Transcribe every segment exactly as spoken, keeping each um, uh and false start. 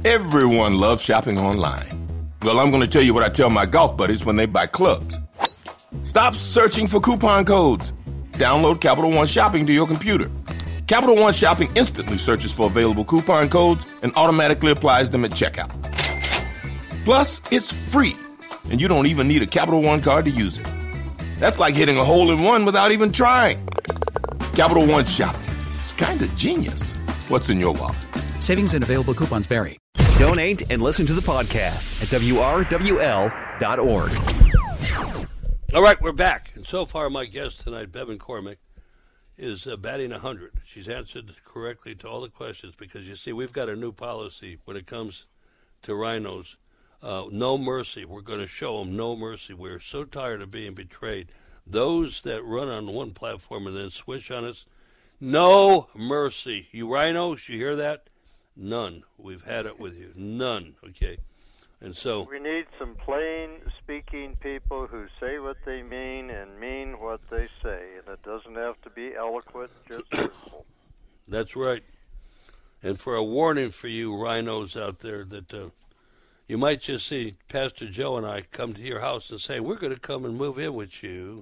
Everyone loves shopping online. Well, I'm going to tell you what I tell my golf buddies when they buy clubs. Stop searching for coupon codes. Download Capital One Shopping to your computer. Capital One Shopping instantly searches for available coupon codes and automatically applies them at checkout. Plus, it's free, and you don't even need a Capital One card to use it. That's like hitting a hole in one without even trying. Capital One Shopping. It's kind of genius. What's in your wallet? Savings and available coupons vary. Donate and listen to the podcast at W R W L dot org. All right, we're back. And so far, my guest tonight, Bevan Cormick, is uh, batting one hundred. She's answered correctly to all the questions because, you see, we've got a new policy when it comes to rhinos. Uh, no mercy. We're going to show them no mercy. We're so tired of being betrayed. Those that run on one platform and then switch on us, no mercy. You rhinos, you hear that? None. We've had it with you. None. Okay. And so we need some plain-speaking people who say what they mean and mean what they say, and it doesn't have to be eloquent, just simple. That's right. And for a warning for you rhinos out there that uh, you might just see Pastor Joe and I come to your house and say, we're going to come and move in with you.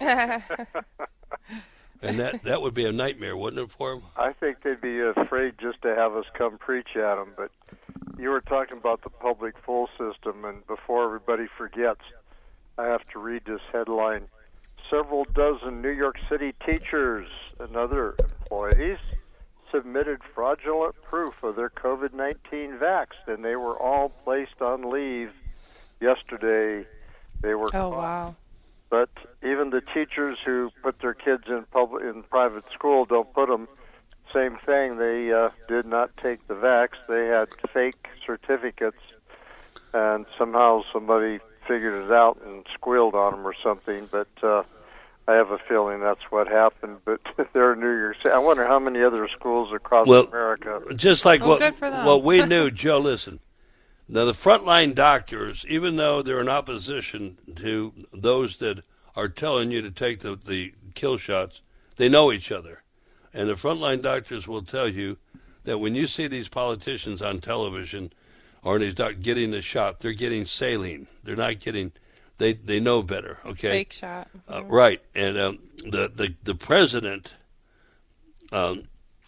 And that, that would be a nightmare, wouldn't it, for them? I think they'd be afraid just to have us come preach at them. But you were talking about the public fool system, and before everybody forgets, I have to read this headline. Several dozen New York City teachers and other employees submitted fraudulent proof of their COVID nineteen vax, and they were all placed on leave yesterday. They were Oh, caught. wow. But even the teachers who put their kids in public in private school don't put them. Same thing. They uh, did not take the vax. They had fake certificates, and somehow somebody figured it out and squealed on them or something. But uh, I have a feeling that's what happened. But they're in New York City. I wonder how many other schools across well, America. Just like well, what, what we knew, Joe, listen. Now, the frontline doctors, even though they're in opposition to those that are telling you to take the, the kill shots, they know each other. And the frontline doctors will tell you that when you see these politicians on television or these doc getting the shot, they're getting saline. They're not getting, they, they know better, okay? Fake shot. Uh, right. And um, the, the, the president, um,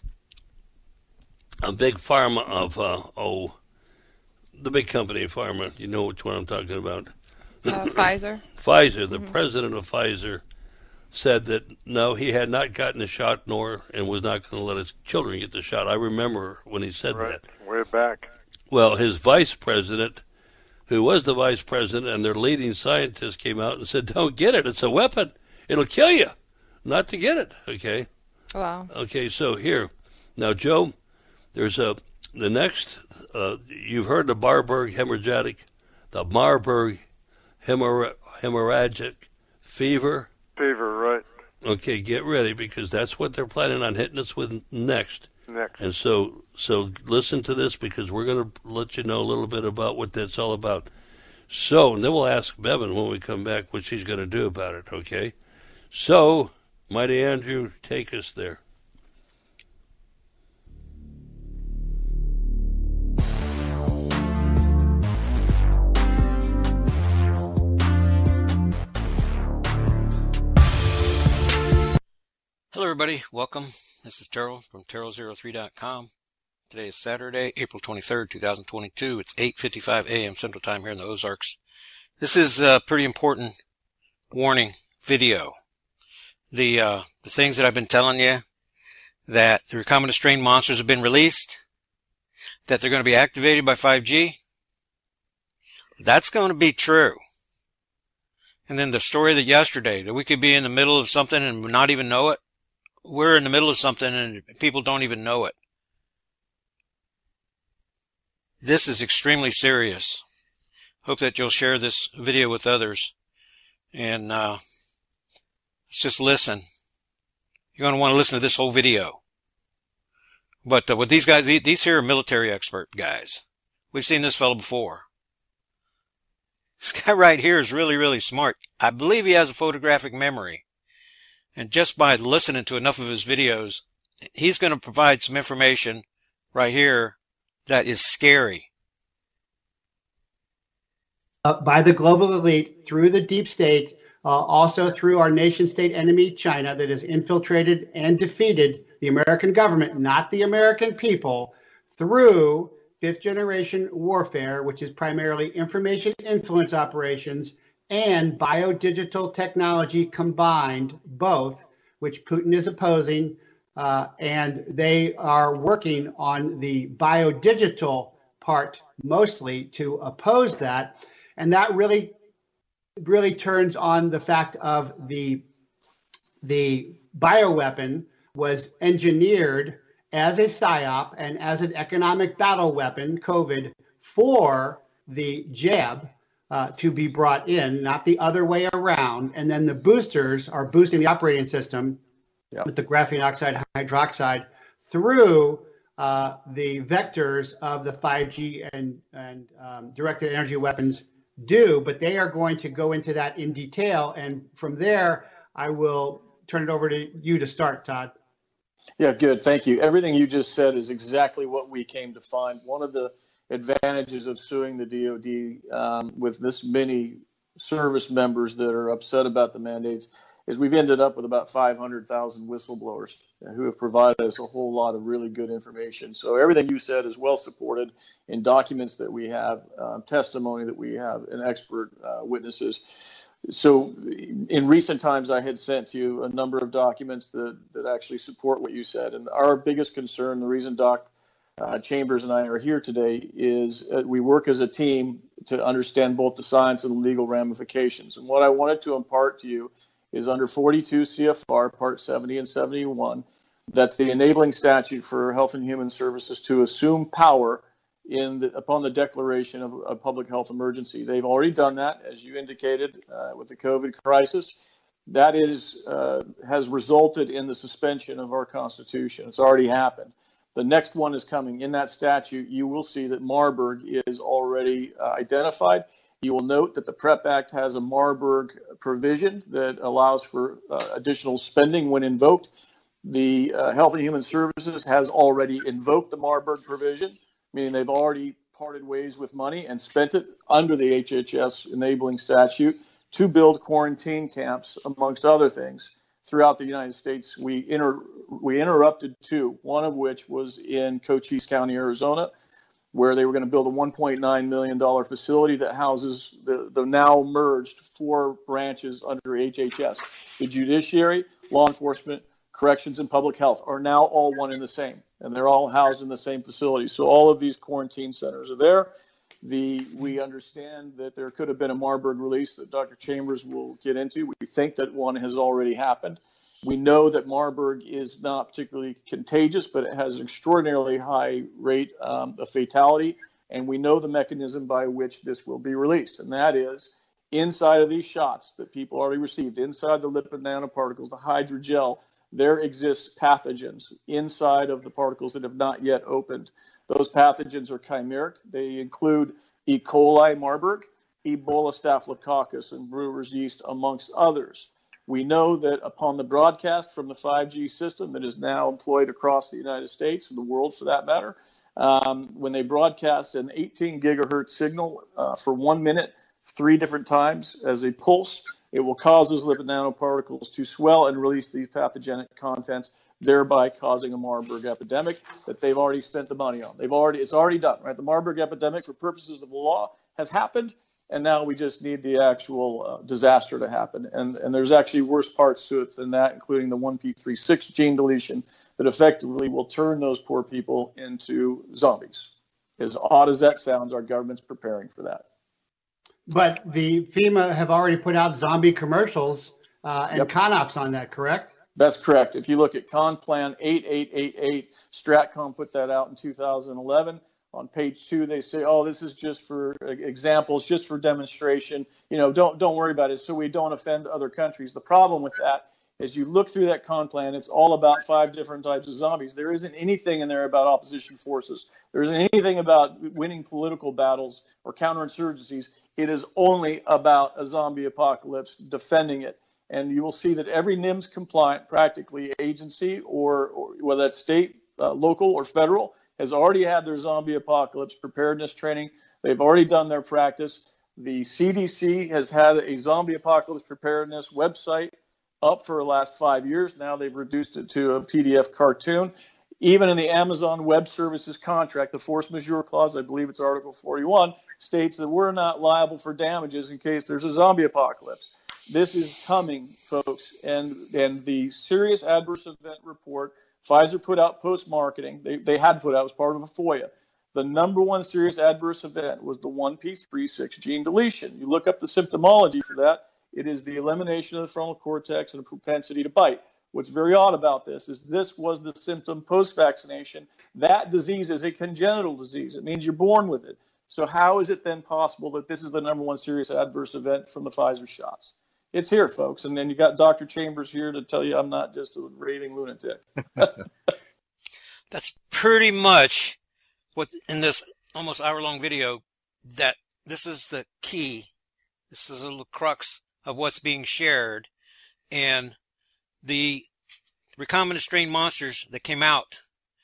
a big pharma of, uh, oh, the big company, Pharma, you know which one I'm talking about. Uh, Pfizer? Pfizer, the mm-hmm. president of Pfizer, said that, no, he had not gotten the shot nor and was not going to let his children get the shot. I remember when he said right, that. Way back. Well, his vice president, who was the vice president, and their leading scientist came out and said, don't get it. It's a weapon. It'll kill you not to get it, okay? Wow. Okay, so here. Now, Joe, there's a, the next, uh, you've heard the Marburg hemorrhagic, the Marburg hemorrh- hemorrhagic fever. Fever, right. Okay, get ready because that's what they're planning on hitting us with next. Next. And so, so listen to this because we're going to let you know a little bit about what that's all about. So, and then we'll ask Bevan when we come back what she's going to do about it, okay? So, Mighty Andrew, take us there. Hello, everybody. Welcome. This is Terrell from Terrell zero three dot com. Today is Saturday, April twenty-third, twenty twenty-two. It's eight fifty-five a.m. Central Time here in the Ozarks. This is a pretty important warning video. The uh, the things that I've been telling you, that the recombinant strain monsters have been released, that they're going to be activated by five G, that's going to be true. And then the story that yesterday, that we could be in the middle of something and not even know it. We're in the middle of something and people don't even know it. This is extremely serious. Hope that you'll share this video with others. And uh, let's just listen. You're going to want to listen to this whole video. But uh, with these guys, these here are military expert guys. We've seen this fellow before. This guy right here is really, really smart. I believe he has a photographic memory. And just by listening to enough of his videos, he's going to provide some information right here that is scary. by the global elite through the deep state, uh, also through our nation state enemy, China, that has infiltrated and defeated the American government, not the American people, through fifth generation warfare, which is primarily information influence operations and biodigital technology combined, both, which Putin is opposing. Uh, and they are working on the biodigital part mostly to oppose that. And that really, really turns on the fact of the, the bioweapon was engineered as a psyop and as an economic battle weapon, COVID, for the jab uh, to be brought in, not the other way around. And then the boosters are boosting the operating system yep. with the graphene oxide hydroxide through uh, the vectors of the five G and, and um, directed energy weapons do. But they are going to go into that in detail. And from there, I will turn it over to you to start, Todd. Yeah, good. Thank you. Everything you just said is exactly what we came to find. One of the advantages of suing the D O D um, with this many service members that are upset about the mandates is we've ended up with about five hundred thousand whistleblowers who have provided us a whole lot of really good information. So everything you said is well supported in documents that we have, um, testimony that we have, and expert uh, witnesses. So in recent times, I had sent to you a number of documents that, that actually support what you said. And our biggest concern, the reason Doc uh, Chambers and I are here today, is uh, we work as a team to understand both the science and the legal ramifications. And what I wanted to impart to you is under forty-two C F R, Part seventy and seventy-one, that's the enabling statute for Health and Human Services to assume power in the, upon the declaration of a public health emergency. They've already done that, as you indicated, uh, with the COVID crisis. That is uh, has resulted in the suspension of our Constitution. It's already happened. The next one is coming. In that statute, you will see that Marburg is already uh, identified. You will note that the PrEP Act has a Marburg provision that allows for uh, additional spending when invoked. The uh, Health and Human Services has already invoked the Marburg provision, meaning they've already parted ways with money and spent it under the H H S enabling statute to build quarantine camps, amongst other things, throughout the United States. We inter- we interrupted two, one of which was in Cochise County, Arizona, where they were going to build a one point nine million dollars facility that houses the, the now merged four branches under H H S. The judiciary, law enforcement, corrections, and public health are now all one and the same, and they're all housed in the same facility. So all of these quarantine centers are there. The we understand that there could have been a Marburg release that Doctor Chambers will get into. We think that one has already happened. We know that Marburg is not particularly contagious, but it has an extraordinarily high rate um, of fatality, and we know the mechanism by which this will be released, and that is inside of these shots that people already received, inside the lipid nanoparticles, the hydrogel, there exists pathogens inside of the particles that have not yet opened. Those pathogens are chimeric. They include E. coli Marburg, Ebola staphylococcus, and brewer's yeast, amongst others. We know that upon the broadcast from the five G system that is now employed across the United States, and the world for that matter, um, when they broadcast an eighteen gigahertz signal uh, for one minute, three different times as a pulse, it will cause those lipid nanoparticles to swell and release these pathogenic contents, thereby causing a Marburg epidemic that they've already spent the money on. They've already, it's already done, right? The Marburg epidemic, for purposes of the law, has happened, and now we just need the actual uh, disaster to happen. And, and there's actually worse parts to it than that, including the one P three six gene deletion that effectively will turn those poor people into zombies. As odd as that sounds, our government's preparing for that. But the FEMA have already put out zombie commercials uh, and Yep. ConOps on that, correct? That's correct. If you look at ConPlan eight eight eight eight, Stratcom put that out in two thousand eleven. On page two, they say, oh, this is just for examples, just for demonstration. You know, don't don't worry about it so we don't offend other countries. The problem with that is you look through that ConPlan, it's all about five different types of zombies. There isn't anything in there about opposition forces. There isn't anything about winning political battles or counterinsurgencies. It is only about a zombie apocalypse, defending it. And you will see that every NIMS compliant, practically, agency, or, or whether that's state, uh, local, or federal, has already had their zombie apocalypse preparedness training. They've already done their practice. The C D C has had a zombie apocalypse preparedness website up for the last five years. Now they've reduced it to a P D F cartoon. Even in the Amazon Web Services contract, the force majeure clause, I believe it's Article forty-one, states that we're not liable for damages in case there's a zombie apocalypse. This is coming, folks, and and the serious adverse event report Pfizer put out post-marketing, they, they had put out as part of a FOIA. The number one serious adverse event was the one p thirty-six gene deletion. You look up the symptomology for that, it is the elimination of the frontal cortex and a propensity to bite. What's very odd about this is this was the symptom post-vaccination. That disease is a congenital disease. It means you're born with it. So how is it then possible that this is the number one serious adverse event from the Pfizer shots? It's here, folks. And then you got Doctor Chambers here to tell you I'm not just a raving lunatic. That's pretty much what in this almost hour-long video, that this is the key. This is a little crux of what's being shared. And the recombinant strain monsters that came out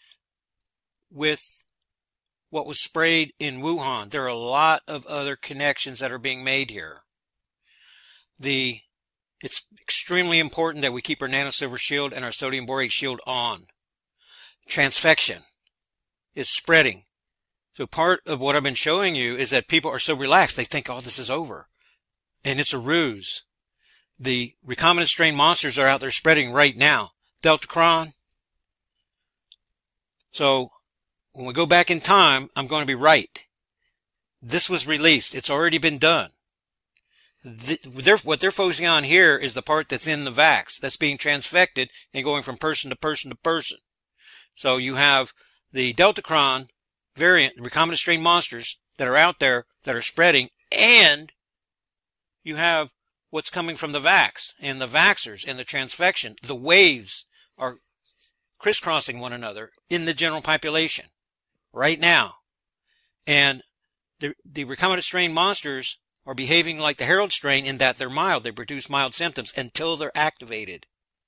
with what was sprayed in Wuhan, there are a lot of other connections that are being made here. The, it's extremely important that we keep our nanosilver shield and our sodium borate shield on. Transfection is spreading. So part of what I've been showing you is that people are so relaxed, they think, oh, this is over. And it's a ruse. The recombinant strain monsters are out there spreading right now. Deltacron. So when we go back in time, I'm going to be right. This was released. It's already been done. The, they're, what they're focusing on here is the part that's in the vax, that's being transfected and going from person to person to person. So you have the Deltacron variant, recombinant strain monsters that are out there that are spreading, and you have what's coming from the vax and the vaxxers and the transfection. The waves are crisscrossing one another in the general population right now. And the, the recombinant strain monsters are behaving like the Herald strain in that they're mild. They produce mild symptoms until they're activated.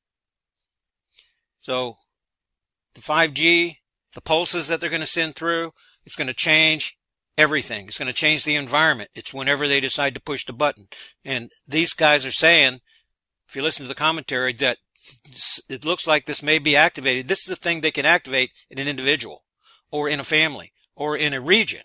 So the five G, the pulses that they're going to send through, it's going to change everything. It's going to change the environment. It's whenever they decide to push the button. And these guys are saying, if you listen to the commentary, that it looks like this may be activated. This is the thing they can activate in an individual or in a family or in a region.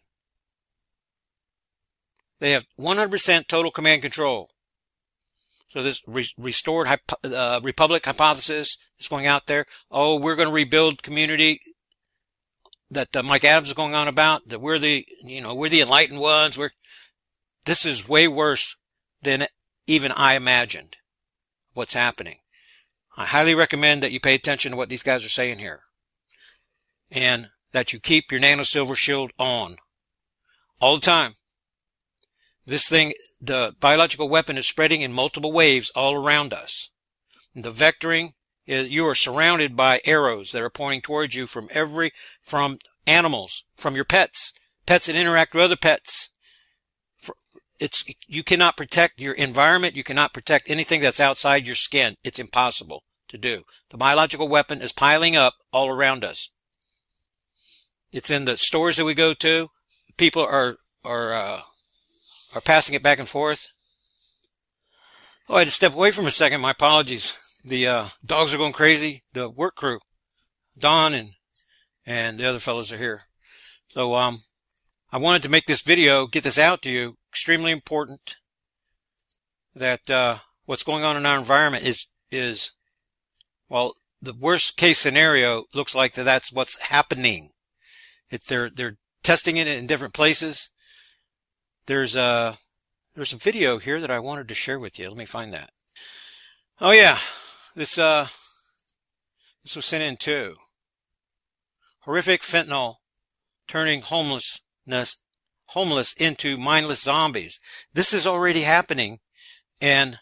They have one hundred percent total command control. So this re- restored hypo- uh, Republic hypothesis is going out there. Oh, we're going to rebuild community that uh, Mike Adams is going on about, that we're the, you know, we're the enlightened ones. We're, this is way worse than even I imagined what's happening. I highly recommend that you pay attention to what these guys are saying here. And that you keep your nano silver shield on all the time. This thing, the biological weapon is spreading in multiple waves all around us. And the vectoring is, you are surrounded by arrows that are pointing towards you from every, from animals, from your pets, pets that interact with other pets. It's, you cannot protect your environment. You cannot protect anything that's outside your skin. It's impossible to do. The biological weapon is piling up all around us. It's in the stores that we go to. People are, are, uh, are passing it back and forth. Oh, I had to step away from a second. My apologies. The uh, dogs are going crazy. The work crew, Don and and the other fellows are here. So um, I wanted to make this video, get this out to you. Extremely important that uh, what's going on in our environment is is well, the worst case scenario looks like that that's what's happening. If they're they're testing it in different places. There's a, there's a video here that I wanted to share with you. Let me find that. Oh yeah. This, uh, this was sent in too. Horrific fentanyl turning homelessness, homeless into mindless zombies. This is already happening. And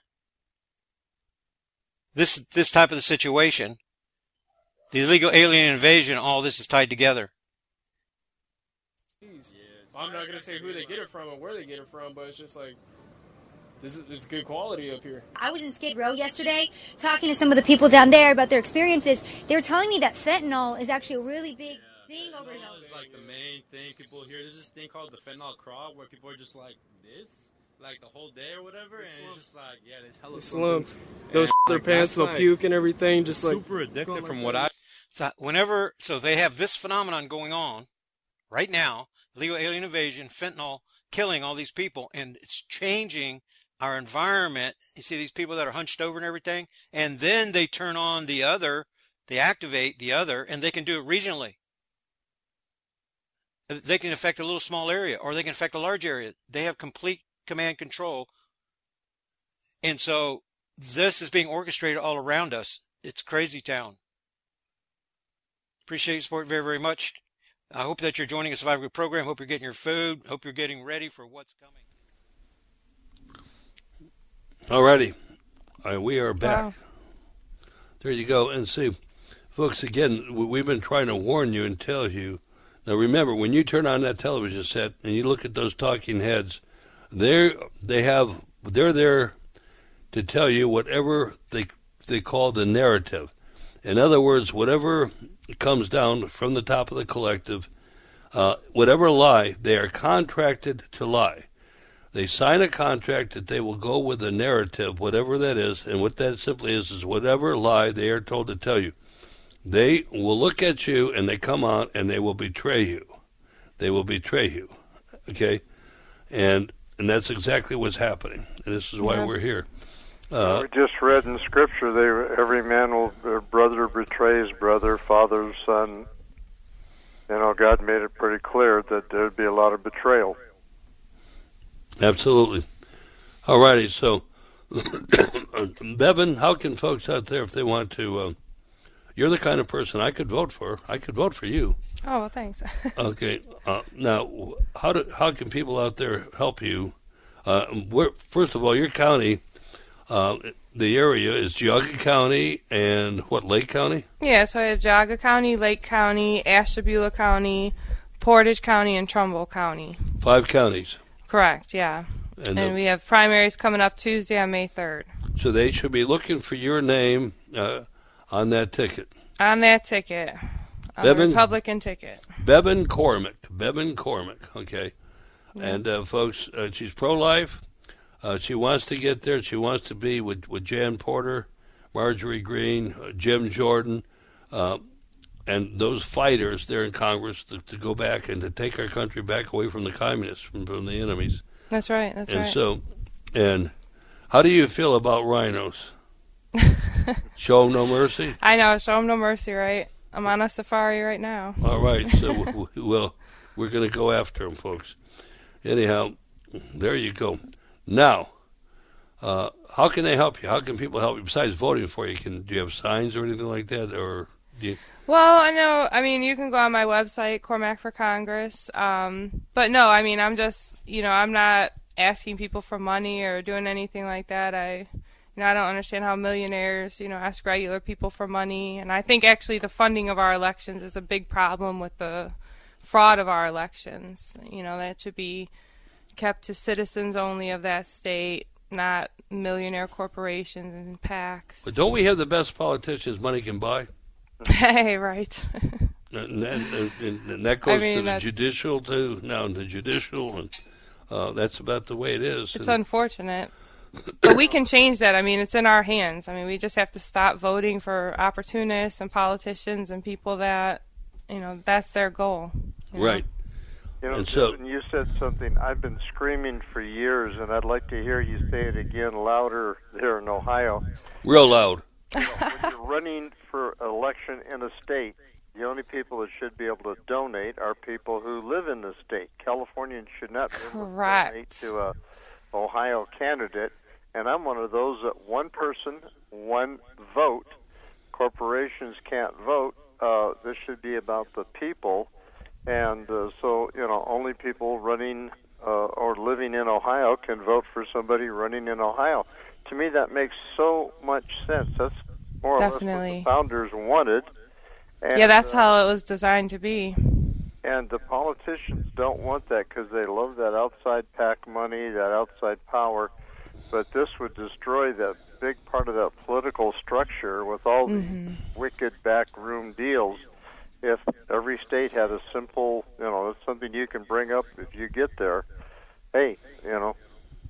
this, this type of the situation, the illegal alien invasion, all this is tied together. I'm not going to say who they get it from and where they get it from, but it's just like, this is, this is good quality up here. I was in Skid Row yesterday talking to some of the people down there about their experiences. They were telling me that fentanyl is actually a really big yeah, thing over here. Fentanyl is like the main thing people hear. There's this thing called the fentanyl crawl where people are just like this, like the whole day or whatever, and it's just like, yeah, there's hella slumped. They'll sh- their like, pants, they'll like puke and everything, just like super addictive from what I. So whenever, so they have this phenomenon going on right now, illegal alien invasion, fentanyl, killing all these people, and it's changing our environment. You see these people that are hunched over and everything, and then they turn on the other, they activate the other, and they can do it regionally. They can affect a little small area, or they can affect a large area. They have complete command control. And so this is being orchestrated all around us. It's crazy town. Appreciate your support very, very much. I hope that you're joining a Survivor Group program. Hope you're getting your food. Hope you're getting ready for what's coming. All righty. All right, we are back. Wow. There you go. And see, folks, again, we've been trying to warn you and tell you. Now, remember, when you turn on that television set and you look at those talking heads, they're, they have, they're there to tell you whatever they they call the narrative. In other words, whatever comes down from the top of the collective, uh, whatever lie, they are contracted to lie. They sign a contract that they will go with the narrative, whatever that is, and what that simply is is whatever lie they are told to tell you. They will look at you and they come out and they will betray you. They will betray you, okay? And and that's exactly what's happening. And this is why Yeah. we're here. Uh, we just read in Scripture, they every man will, their brother betrays brother, father, son. You know, God made it pretty clear that there'd be a lot of betrayal. Absolutely. All righty, so, Bevan, how can folks out there, if they want to, uh, you're the kind of person I could vote for. I could vote for you. Oh, well, thanks. Okay. Uh, now, how do how can people out there help you? Uh, where, first of all, your county, uh, the area is Geauga County and what, Lake County? Yeah, so I have Geauga County, Lake County, Ashtabula County, Portage County, and Trumbull County. Five counties. Correct, yeah. And, And uh, we have primaries coming up Tuesday on May third. So they should be looking for your name uh, on that ticket. On that ticket. On Bevan- the Republican ticket. Bevan Cormick. Bevan Cormick, okay. Yeah. And, uh, folks, uh, she's pro-life. Uh, she wants to get there. She wants to be with, with Jan Porter, Marjorie Greene, uh, Jim Jordan, uh, and those fighters there in Congress to, to go back and to take our country back away from the communists, from, from the enemies. That's right, that's and right. so, and how do you feel about rhinos? Show 'em no mercy? I know, show 'em no mercy, right? I'm on a safari right now. All right, so w- w- well, we're going to go after them, folks. Anyhow, there you go. Now, uh, how can they help you? How can people help you besides voting for you? Can do you have signs or anything like that, or do you? Well, I know, I mean, you can go on my website, Cormac for Congress. Um, but no, I mean, I'm just, you know, I'm not asking people for money or doing anything like that. I, you know, I don't understand how millionaires, you know, ask regular people for money. And I think actually the funding of our elections is a big problem with the fraud of our elections. You know, that should be kept to citizens only of that state, not millionaire corporations and PACs. But don't we have the best politicians money can buy? Hey, right. And, and, and, and that goes I mean, to the that's- judicial too. Now the judicial, and uh, that's about the way it is. It's And- unfortunate. But we can change that. I mean, it's in our hands. I mean, we just have to stop voting for opportunists and politicians and people that, you know, that's their goal. you know? Right. You know, And so- Devin, you said something I've been screaming for years, and I'd like to hear you say it again louder there in Ohio. Real loud. You know, when you're running for election in a state, the only people that should be able to donate are people who live in the state. Californians should not be able to Correct. donate to a Ohio candidate, and I'm one of those that one person, one vote. Corporations can't vote. Uh, this should be about the people, and uh, so you know, only people running uh, or living in Ohio can vote for somebody running in Ohio. To me, that makes so much sense. That's more or less what Definitely. the founders wanted. And, Yeah, that's uh, how it was designed to be. and the politicians don't want that because they love that outside PAC money, that outside power. But this would destroy that big part of that political structure with all Mhm. these wicked backroom deals. If every state had a simple, you know, it's something you can bring up if you get there. Hey, you know,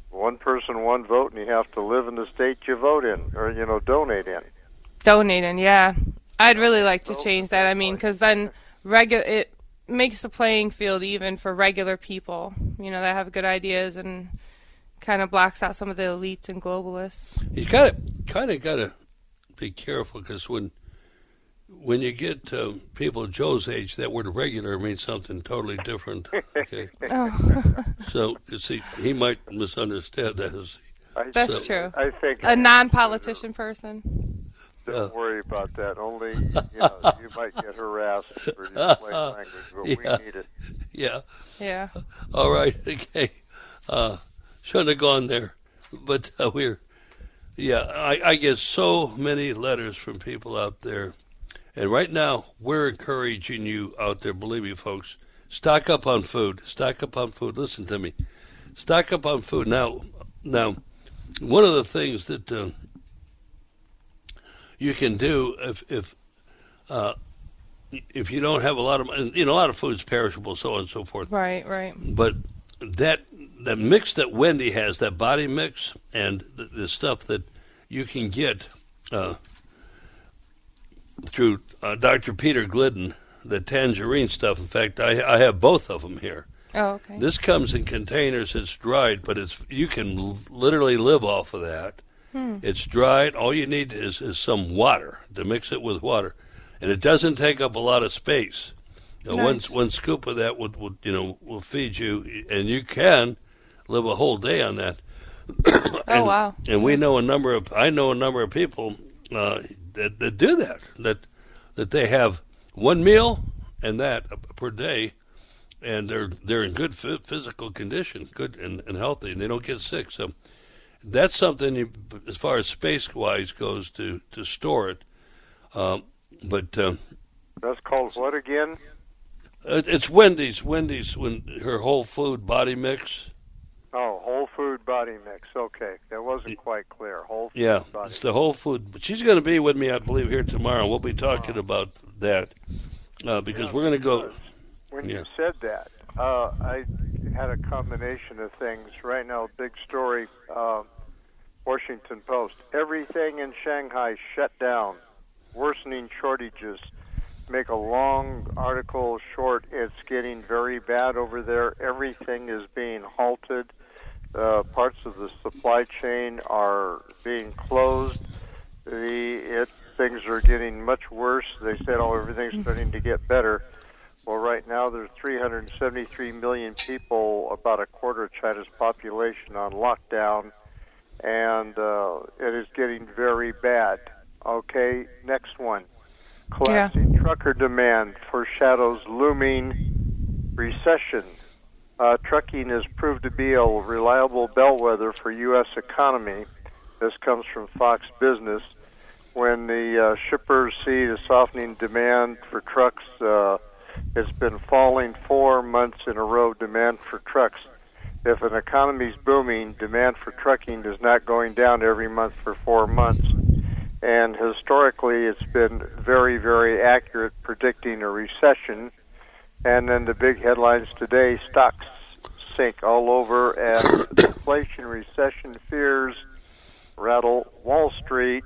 one person, one vote, and you have to live in the state you vote in, or, you know, donate in. Donating, yeah. I'd really like to change that. I mean, because then regu- it makes the playing field even for regular people, you know, that have good ideas, and kind of blocks out some of the elites and globalists. You kind of kind of got to be careful, because when when you get um, people Joe's age, that word regular means something totally different. Okay. Oh. So, you see, he might misunderstand that. As, That's so, true. I think a non-politician person. Don't worry about that. Only, you know, you might get harassed for your plain language, but yeah. we need it. Yeah. Yeah. All right. Okay. Uh, shouldn't have gone there, but uh, we're. Yeah, I, I get so many letters from people out there, and right now we're encouraging you out there. Believe me, folks, stock up on food. Stock up on food. Listen to me. Stock up on food. Now, now, one of the things that. Uh, You can do if if uh, if you don't have a lot of, you know, a lot of food's perishable, so on and so forth. Right, right. But that that mix that Wendy has, that body mix, and the, the stuff that you can get uh, through uh, Doctor Peter Glidden, the tangerine stuff. In fact, I I have both of them here. Oh, okay. This comes in containers. It's dried, but it's you can l- literally live off of that. Hmm. It's dried. All you need is, is some water to mix it with water, and it doesn't take up a lot of space. You know, Nice. one one scoop of that would, would you know will feed you, and you can live a whole day on that. Oh, and, wow. And we know a number of I know a number of people uh, that that do that that that they have one meal and that per day, and they're they're in good physical condition, good and, and healthy, and they don't get sick. So. That's something, you, as far as space-wise goes, to, to store it. Um, but uh, That's called what again? It's Wendy's. Wendy's, when her whole food body mix. Oh, whole food body mix. Okay, that wasn't quite clear. Whole food Yeah, body it's the whole food. But she's going to be with me, I believe, here tomorrow. We'll be talking about that uh, because Yeah, we're going to go. When yeah. you said that, uh, I had a combination of things. Right now, big story, uh, Washington Post. Everything in Shanghai shut down. Worsening shortages. Make a long article short. It's getting very bad over there. Everything is being halted. Uh, parts of the supply chain are being closed. The it things are getting much worse. They said, oh, everything's starting to get better. Well, right now there's three hundred seventy-three million people, about a quarter of China's population, on lockdown, and uh, it is getting very bad. Okay, next one. Collapsing yeah. trucker demand foreshadows looming recession. Uh, trucking has proved to be a reliable bellwether for U S economy. This comes from Fox Business. When the uh, shippers see the softening demand for trucks, uh, it's been falling four months in a row, demand for trucks. If an economy's booming, demand for trucking is not going down every month for four months. And historically, it's been very, very accurate predicting a recession. And then the big headlines today, stocks sink all over as inflation, recession fears rattle Wall Street.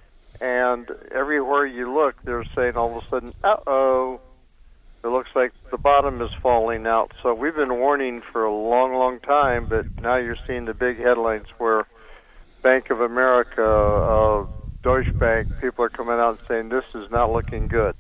And everywhere you look, they're saying all of a sudden, uh-oh, it looks like the bottom is falling out. So we've been warning for a long, long time, but now you're seeing the big headlines where Bank of America, uh, Deutsche Bank, people are coming out and saying this is not looking good.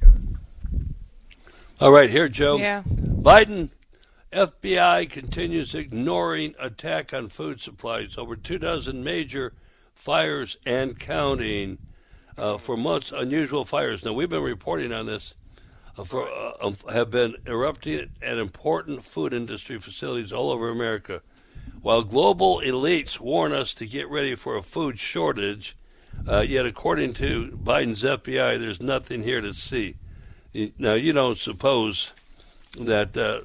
All right, here, Joe. Yeah. Biden, F B I continues ignoring attack on food supplies. Over two dozen major fires and counting uh, for months. Unusual fires. Now, we've been reporting on this. Uh, for uh, have been erupting at important food industry facilities all over America. While global elites warn us to get ready for a food shortage, uh, yet according to Biden's F B I, there's nothing here to see. Now, you don't suppose that uh,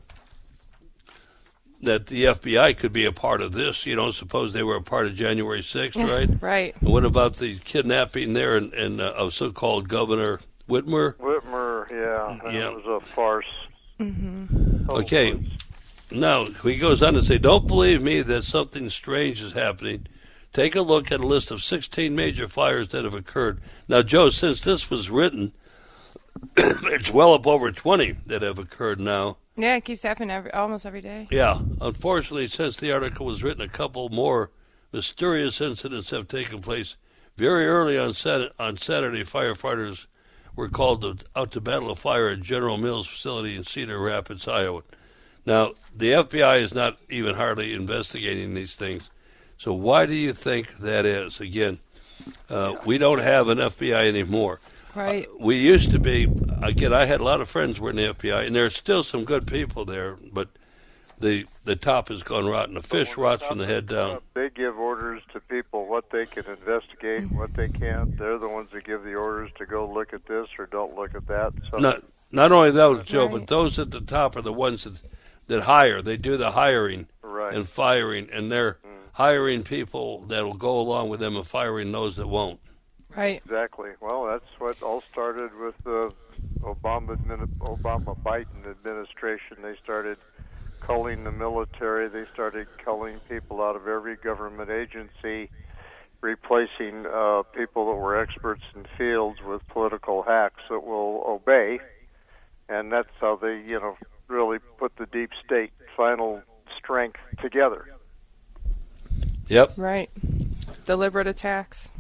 that the F B I could be a part of this. You don't suppose they were a part of January sixth, right? Right. And what about the kidnapping there and, and uh, of so-called Governor Whitmer? Whitmer, yeah, that yeah. was a farce. Mm-hmm. Okay. Now, he goes on to say, don't believe me that something strange is happening. Take a look at a list of sixteen major fires that have occurred. Now, Joe, since this was written, it's well up over twenty that have occurred now. Yeah, it keeps happening every, almost every day. Yeah. Unfortunately, since the article was written, a couple more mysterious incidents have taken place. Very early on, Sat- on Saturday, firefighters were called to, out to battle a fire at General Mills facility in Cedar Rapids, Iowa. Now, the F B I is not even hardly investigating these things. So why do you think that is? Again, uh, we don't have an F B I anymore. Right. Uh, we used to be, again, I had a lot of friends who were in the F B I, and there's still some good people there, but the the top has gone rotten. The fish rots from the head down. They give orders to people what they can investigate, what they can't. They're the ones that give the orders to go look at this or don't look at that. So not, not only those, Joe, right. but those at the top are the ones that, that hire. They do the hiring right. and firing, and they're mm. hiring people that will go along with them and firing those that won't. Right. Exactly. Well, that's what all started with the Obama Obama Biden administration. They started culling the military. They started culling people out of every government agency, replacing uh, people that were experts in fields with political hacks that will obey. And that's how they, you know, really put the deep state final strength together. Yep. Right. Deliberate attacks.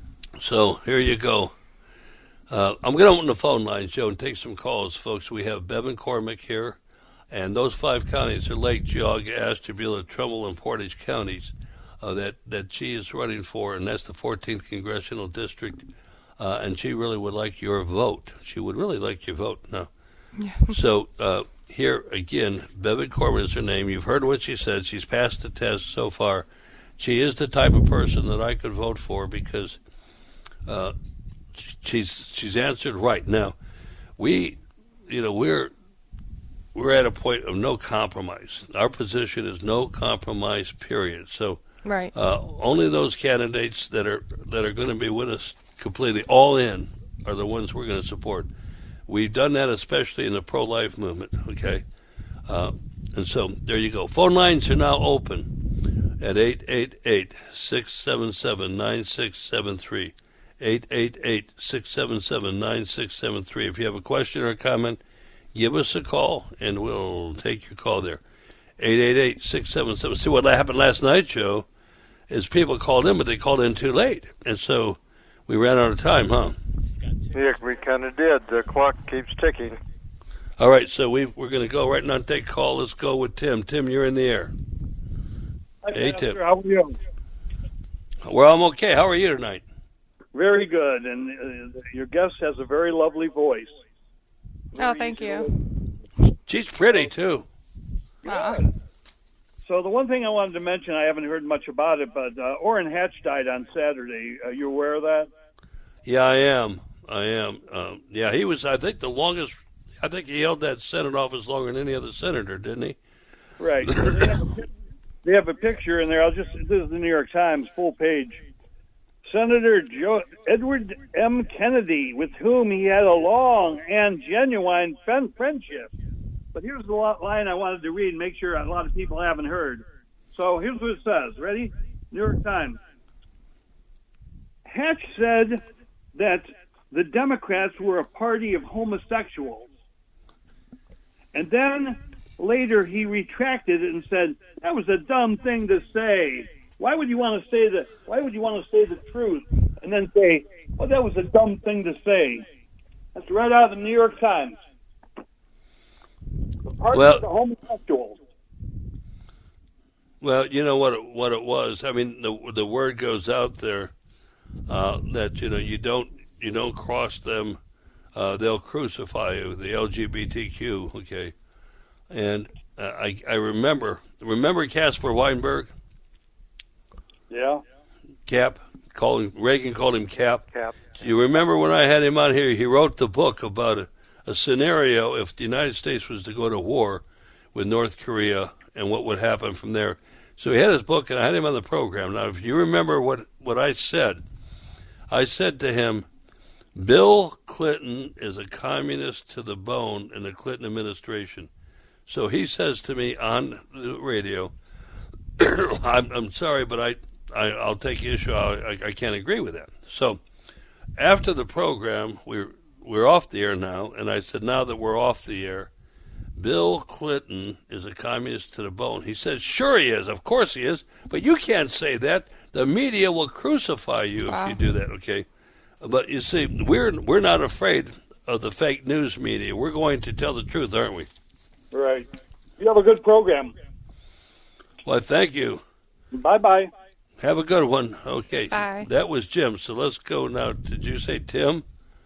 So here you go. Uh, I'm going to open the phone lines, Joe, and take some calls, folks. We have Bevan Cormack here, and those five counties are Lake, Geauga, Ashtabula, Trumbull, and Portage counties uh, that, that she is running for, and that's the fourteenth Congressional District, uh, and she really would like your vote. She would really like your vote. No. Yeah. So uh, here, again, Bevan Cormack is her name. You've heard what she said. She's passed the test so far. She is the type of person that I could vote for because uh, she's she's answered right. Now, we, you know, we're we're at a point of no compromise. Our position is no compromise, period. So, right. uh, only those candidates that are that are going to be with us completely all in are the ones we're going to support. We've done that especially in the pro-life movement, okay? Uh, and so there you go. Phone lines are now open at eight eight eight, six seven seven, nine six seven three. eight eight eight, six seven seven, nine six seven three. If you have a question or a comment, give us a call, and we'll take your call there. eight eight eight, six seven seven. See, what happened last night, Joe, is people called in, but they called in too late. And so we ran out of time, huh? Yeah, we kind of did. The clock keeps ticking. All right, so we we're going to go right now and take a call. Let's go with Tim. Tim, you're in the air. Hi, hey, Pastor, Tim. How are you? Well, I'm okay. How are you tonight? Very good, and uh, your guest has a very lovely voice. Very oh, thank you. To... She's pretty, too. Uh-uh. So the one thing I wanted to mention, I haven't heard much about it, but uh, Orrin Hatch died on Saturday. Are you aware of that? Yeah, I am. I am. Um, yeah, he was, I think, the longest, I think he held that Senate office longer than any other senator, didn't he? Right. they, have a, they have a picture in there. I'll just, this is the New York Times, full page. Senator Joe, Edward M. Kennedy, with whom he had a long and genuine friendship. But here's the line I wanted to read and make sure a lot of people haven't heard. So here's what it says. Ready? New York Times. Hatch said that the Democrats were a party of homosexuals. And then later he retracted it and said, that was a dumb thing to say. Why would you want to say the why would you want to say the truth and then say, oh, that was a dumb thing to say? That's right out of the New York Times. The party well, of the homosexuals. Well, you know what it, what it was. I mean, the the word goes out there uh, that you know you don't you don't cross them, uh, they'll crucify you. The L G B T Q, okay. And uh, I I remember remember Caspar Weinberg. Yeah. Cap, calling Reagan called him Cap. Cap. Do you remember when I had him on here? He wrote the book about a, a scenario if the United States was to go to war with North Korea and what would happen from there. So he had his book, and I had him on the program. Now, if you remember what, what I said, I said to him, Bill Clinton is a communist to the bone in the Clinton administration. So he says to me on the radio, I'm, I'm sorry, but I, I, I'll take issue. I, I can't agree with that. So after the program, we're, we're off the air now, and I said, now that we're off the air, Bill Clinton is a communist to the bone. He said, sure he is. Of course he is. But you can't say that. The media will crucify you wow. if you do that, okay? But you see, we're we're not afraid of the fake news media. We're going to tell the truth, aren't we? Right. You have a good program. Well, thank you. Bye-bye. Have a good one. Okay. Bye. That was Jim. So let's go now. Did you say Tim?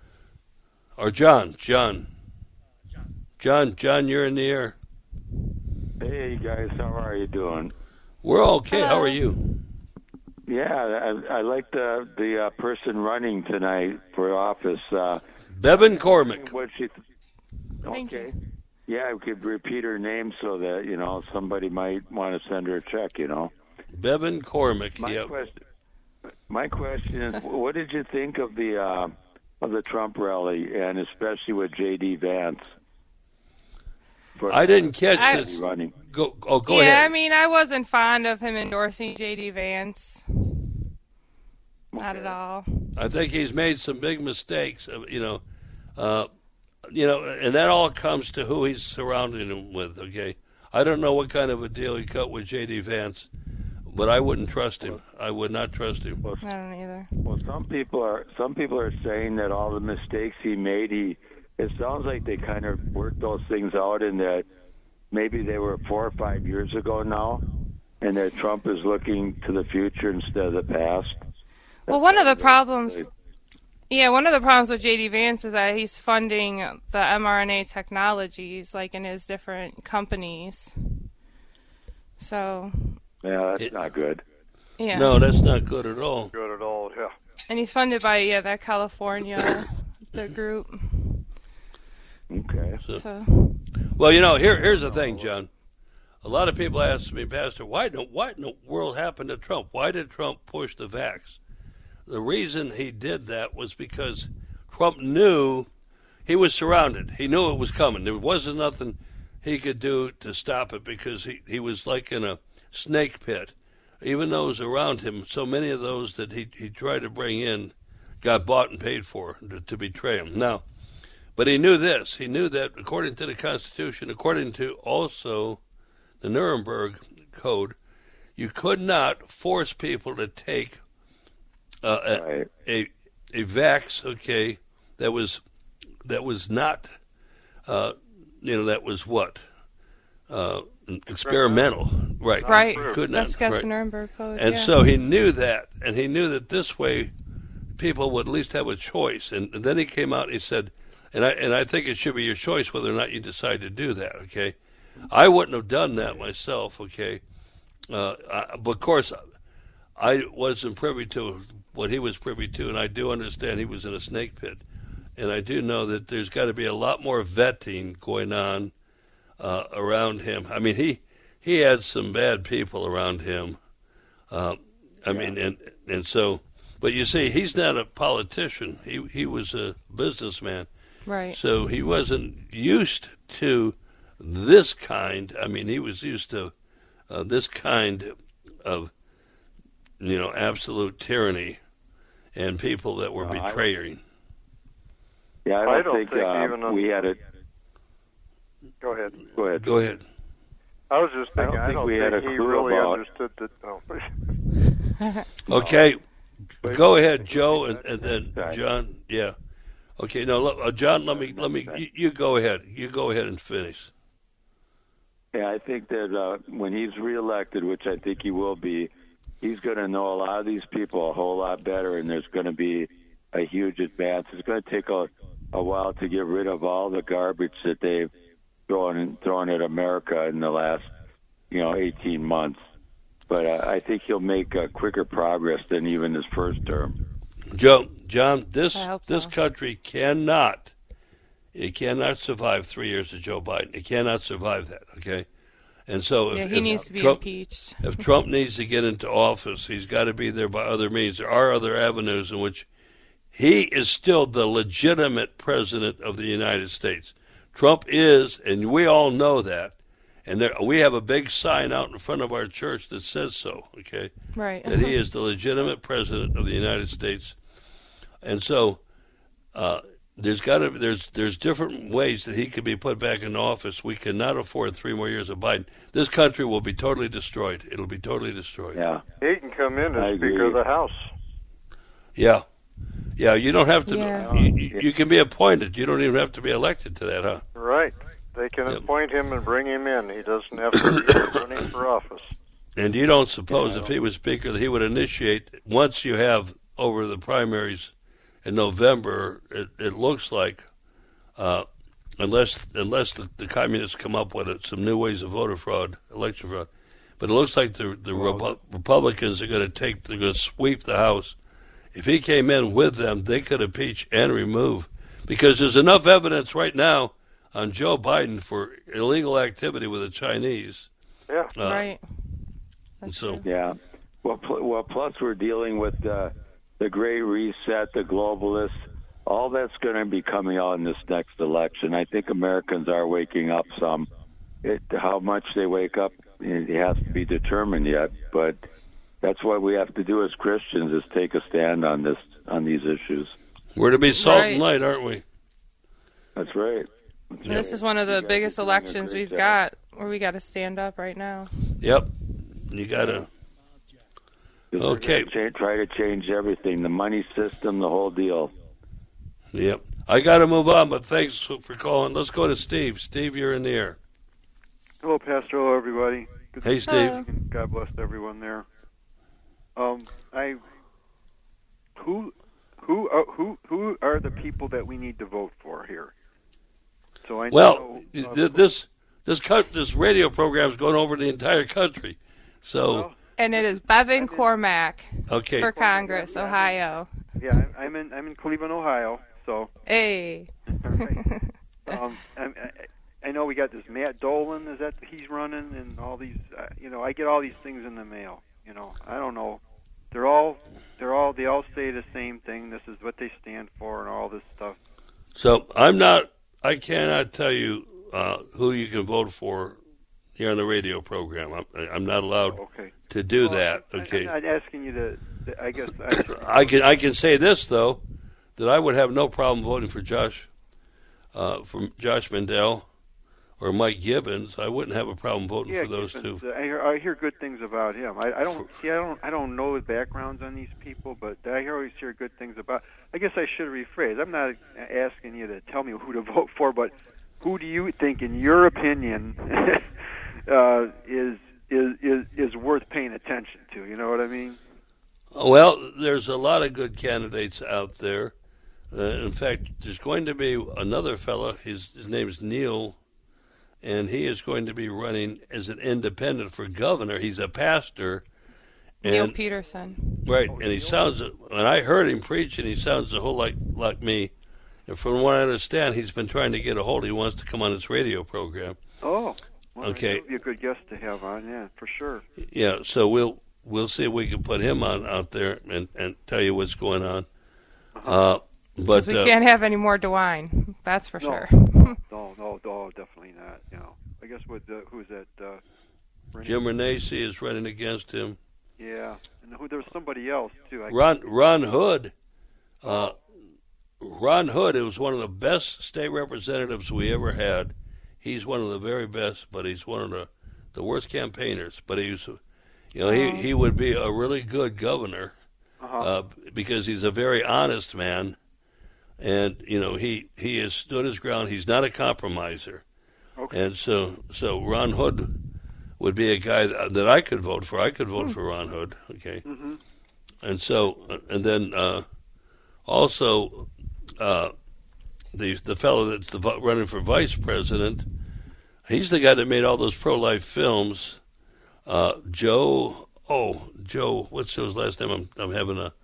Or John? John. John, John, you're in the air. Hey, guys. How are you doing? We're okay. Hello. How are you? Yeah, I, I like the the uh, person running tonight for office. Uh, Bevan Cormick. What she? Th- Thank okay. you. Yeah, I could repeat her name so that you know somebody might want to send her a check. You know. Bevan Cormick. My yep. question. My question is, what did you think of the uh, of the Trump rally, and especially with J D Vance? For, I didn't catch I, this. Running. Go, oh, go yeah, ahead. Yeah, I mean, I wasn't fond of him endorsing J D Vance. Not okay. at all. I think he's made some big mistakes. You know, uh, you know, and that all comes to who he's surrounding him with. Okay, I don't know what kind of a deal he cut with J D Vance, but I wouldn't trust him. I would not trust him. Well, I don't either. Well, some people are some people are saying that all the mistakes he made, he it sounds like they kind of worked those things out, and that maybe they were four or five years ago now, and that Trump is looking to the future instead of the past. Well, one of the problems, yeah, one of the problems with J D Vance is that he's funding the mRNA technologies, like in his different companies. So. Yeah, that's it, not good. Yeah. No, that's not good at all. Good at all, yeah. And he's funded by yeah that California, the group. Okay. So, So. well, you know, here here's the thing, John. A lot of people ask me, Pastor, why no, what in the world happened to Trump? Why did Trump push the vax? The reason he did that was because Trump knew he was surrounded. He knew it was coming. There wasn't nothing he could do to stop it because he, he was like in a snake pit. Even those around him, so many of those that he, he tried to bring in got bought and paid for to, to betray him. Now, but he knew this. He knew that according to the Constitution, according to also the Nuremberg Code, you could not force people to take uh, a, right. a a vax, okay, that was that was not, uh, you know, that was what uh, experimental, right? Right. Could not, That's against right. the Nuremberg Code. And yeah. so he knew that, and he knew that this way people would at least have a choice. And, and then he came out and he said, and I and I think it should be your choice whether or not you decide to do that, okay? I wouldn't have done that myself, okay? Uh, I, but, of course, I wasn't privy to what he was privy to, and I do understand he was in a snake pit. And I do know that there's got to be a lot more vetting going on uh, around him. I mean, he he had some bad people around him. Uh, I yeah. mean, and and so, but you see, he's not a politician. He he was a businessman. Right. So he wasn't used to this kind. I mean, he was used to uh, this kind of, you know, absolute tyranny and people that were uh, betraying. Yeah, I don't, I don't think, think uh, even we had it. Go ahead. Go ahead. Go ahead. I was just thinking, I don't think I don't we think had a he clue really about- understood that. Oh. Okay, go ahead, Joe, and, and then John. Yeah. Okay, no, let- uh, John. Let me, let me. You, you go ahead. You go ahead and finish. Yeah, I think that uh, when he's reelected, which I think he will be, he's going to know a lot of these people a whole lot better, and there's going to be a huge advance. It's going to take a, a while to get rid of all the garbage that they've thrown thrown at America in the last, you know, eighteen months. But uh, I think he'll make uh, quicker progress than even his first term. Joe, John, this I hope this so. country cannot, it cannot survive three years of Joe Biden. It cannot survive that. Okay, and so if, Yeah, he if needs to be Trump, impeached. if Trump needs to get into office, he's got to be there by other means. There are other avenues in which he is still the legitimate president of the United States. Trump is, and we all know that, And there, we have a big sign out in front of our church that says so, okay? Right. That he is the legitimate president of the United States. And so uh, there's got to there's there's different ways that he could be put back in office. We cannot afford three more years of Biden. This country will be totally destroyed. It'll be totally destroyed. Yeah. He can come in I as agree. Speaker of the House. Yeah. Yeah, you don't have to, Yeah. you, you- you can be appointed. You don't even have to be elected to that, huh? Right. They can Yep. appoint him and bring him in. He doesn't have to be running for office. And you don't suppose if he was Speaker that he would initiate, once you have over the primaries in November, it, it looks like, uh, unless unless the, the communists come up with it, some new ways of voter fraud, election fraud, but it looks like the, the Repu- Republicans are going to take, they're going to sweep the House. If he came in with them, they could impeach and remove, because there's enough evidence right now on Joe Biden for illegal activity with the Chinese. Yeah. Uh, right. And so, Yeah. Well, pl- well, plus we're dealing with uh, the Great Reset, the globalists. All that's going to be coming out in this next election. I think Americans are waking up some. It, how much they wake up, it has to be determined yet. But that's what we have to do as Christians: is take a stand on this, on these issues. we're to be salt Right. and light, aren't we? That's right. And this is one of the You guys biggest are doing a elections great we've job. got where we got to stand up right now. Yep. You got to. Okay. Cha- try to change everything, the money system, the whole deal. Yep. I got to move on, but thanks for calling. Let's go to Steve. Steve, you're in the air. Hello, Pastor. Hello, everybody. Good Hey, Steve. Hello. God bless everyone there. Um, I who who are, who who are the people that we need to vote for here? So I Well, know, uh, th- this this co- this radio program is going over the entire country. So, And it is Bevan Cormack okay. for Congress, Ohio. yeah, I'm- I'm in I'm in Cleveland, Ohio. So Hey. um, I, I, I know we got this Matt Dolan. Is that he's running and all these? Uh, you know, I get all these things in the mail. You know, I don't know. They're all they're all they all say the same thing. This is what they stand for and all this stuff. So I'm not. I cannot tell you uh, who you can vote for here on the radio program. I'm, I'm not allowed Okay. to do Well, that. I- Okay. I'm not asking you to. to I guess. I, I can I can say this though, that I would have no problem voting for Josh, uh, from Josh Mandel, or Mike Gibbons. I wouldn't have a problem voting yeah, for those Gibbons, two. uh, I hear, I hear good things about him. I, I don't see. I don't. I don't know the backgrounds on these people, but I hear- always hear good things about. I guess I should rephrase. I'm not asking you to tell me who to vote for, but who do you think, in your opinion, uh, is is is is worth paying attention to? You know what I mean? Well, there's a lot of good candidates out there. Uh, in fact, there's going to be another fellow. His his name is Neil, and he is going to be running as an independent for governor. He's a pastor. Neil and- Peterson. Right, and he sounds. When I heard him preach, and he sounds a whole like like me. And from what I understand, he's been trying to get a hold. He wants to come on this radio program. Oh, well, Okay. that would be a good guest to have on. Yeah, for sure. Yeah, so we'll we'll see if we can put him on out there and, and tell you what's going on. Uh, but 'Cause we uh, can't have any more DeWine. That's for No. sure. no, no, no, definitely not. You know, I guess with uh, who's that? Uh, Renee? Jim Renacci is running against him. Yeah, and who, there was somebody else too. I Ron Ron Hood. Uh, Ron Hood, it was one of the best state representatives we ever had. He's one of the very best, but he's one of the, the worst campaigners. But he's, you know, he, he would be a really good governor Uh-huh. uh, because he's a very honest man, and you know he he has stood his ground. He's not a compromiser, Okay. and so so Ron Hood would be a guy that, that I could vote for. I could vote Hmm. for Ron Hood. Okay, Mhm. and so and then uh, also. Uh, the the fellow that's the, vi- running for vice president, he's the guy that made all those pro-life films. Uh, Joe, oh Joe, what's his last name? I'm I'm having a.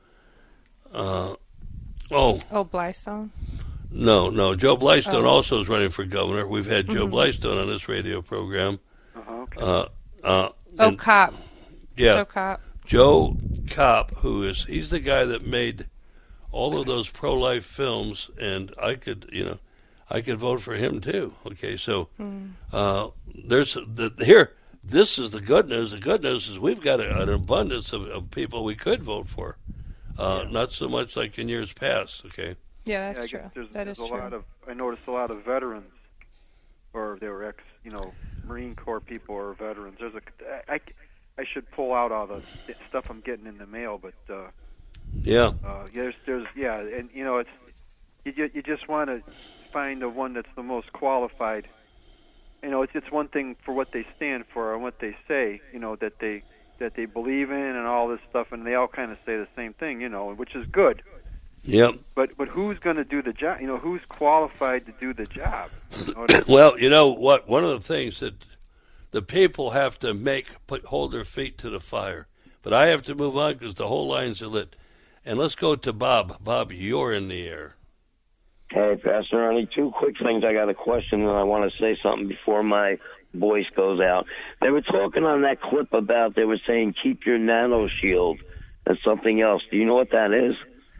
Uh, oh Oh, Blystone. no no Joe Blystone Oh. also is running for governor. We've had Joe Mhm. Blystone on this radio program. Uh-huh, okay. Uh, uh, Oh, and- Cop. Yeah, Joe Cop. Joe Kopp, who is he's the guy that made all of those pro-life films, and I could, you know, I could vote for him too. Okay, so Mm. uh, there's the here. This is the good news. The good news is we've got a, an abundance of, of people we could vote for. Uh, not so much like in years past. Okay. Yeah, that's yeah, I true. guess There's, That there's is a true. lot of. I noticed a lot of veterans, or they were ex, you know, Marine Corps people or veterans. There's a. I, I should pull out all the stuff I'm getting in the mail, but uh, yeah, uh, there's there's yeah, and you know it's you ju- you just want to find the one that's the most qualified. You know, it's it's one thing for what they stand for and what they say. You know that they that they believe in and all this stuff, and they all kind of say the same thing. You know, which is good. Yep. But but who's going to do the job? You know, who's qualified to do the job? You know what I mean? Well, you know what? One of the things that the people have to make put hold their feet to the fire. But I have to move on because the whole lines are lit. And let's go to Bob. Bob, you're in the air. Hey, Pastor Ernie, two quick things. I got a question, and I want to say something before my voice goes out. They were talking on that clip about, they were saying, keep your nano shield and something else. Do you know what that is?